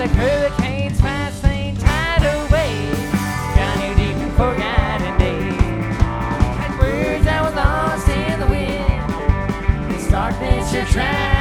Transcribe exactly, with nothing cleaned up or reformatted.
like hurricanes passing tidal waves, drown you deep in forgotten days. And words that were lost in the wind, this darkness you're trying